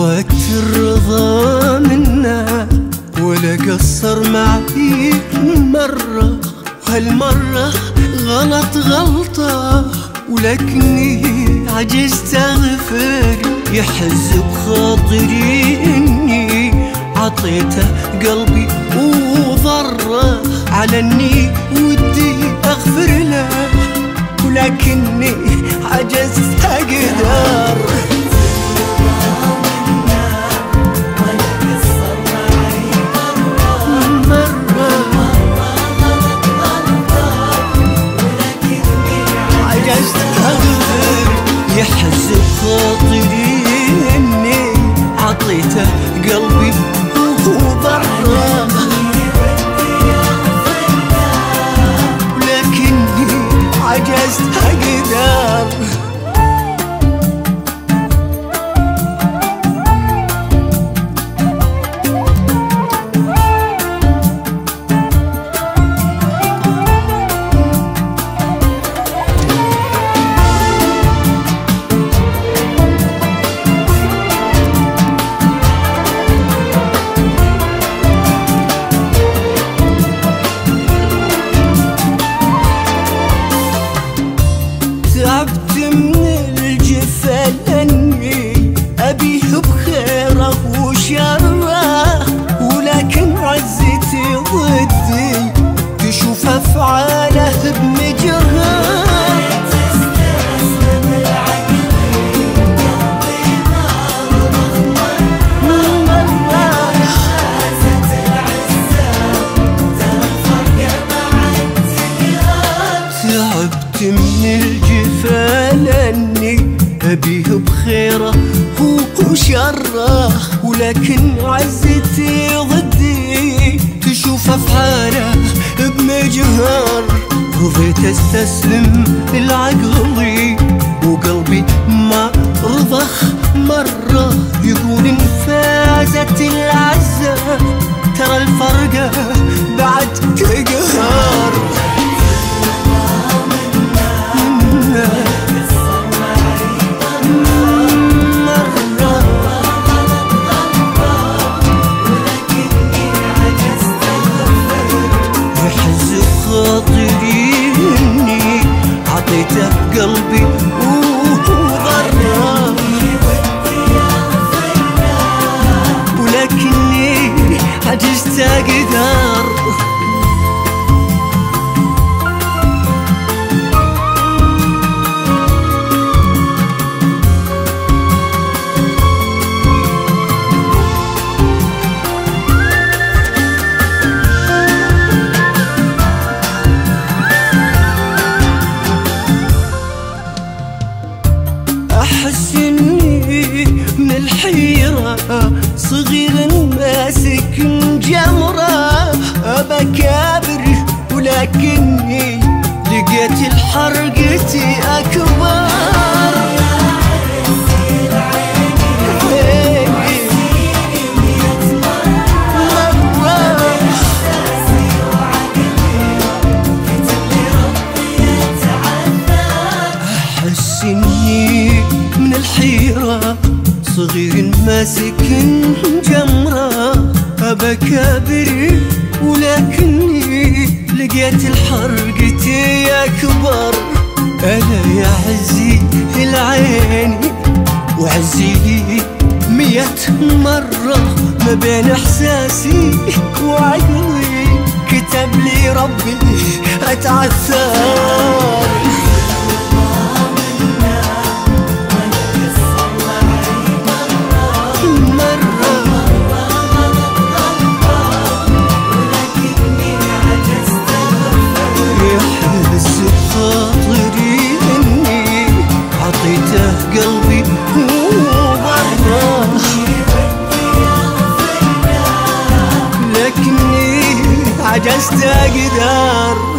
وقت الرضا منه ولا قصر معي مرة، وهالمرة غلط غلطة ولكني عجزت أغفر. يحز بخاطري إني عطيته قلبي وضره، على إني ودي أغفر له ولكني عجزت أقدر. يحز بخاطري إني عطيته قلبي وضره، ولكني عجزت أقدر. تعبت من الجفا لأني أبيه بخيره وشره، ولكن عزتي ضدي تشوف أفعاله بمجرها. تعبت من الجفا لأني أبيه بخيره وشره، ولكن عزتي ضدي تشوف أفعاله بمجهر. رضيت أستسلم لعقلي وقلبي ما رضخ مرة، يقول إن فازت العزة ترى الفرقة بعد تقهر. خاطري إني عطيته قلبي وضره، ولكني عجزت أقدر. أحس إني من الحيرة صغير ماسك جمرة، أبكابر ولكني لقيت الحرقتي أكبر. أحس إني من الحيرة صغير ماسك جمرة، أبكابر ولكني لقيت الحرقتي أكبر. أنا يا عزي العين وعزي 100 مرة، ما بين إحساسي وعقلي كتب لي ربي أتعثر. خاطري إني عطيته قلبي وضره، لكني عجزت أقدر.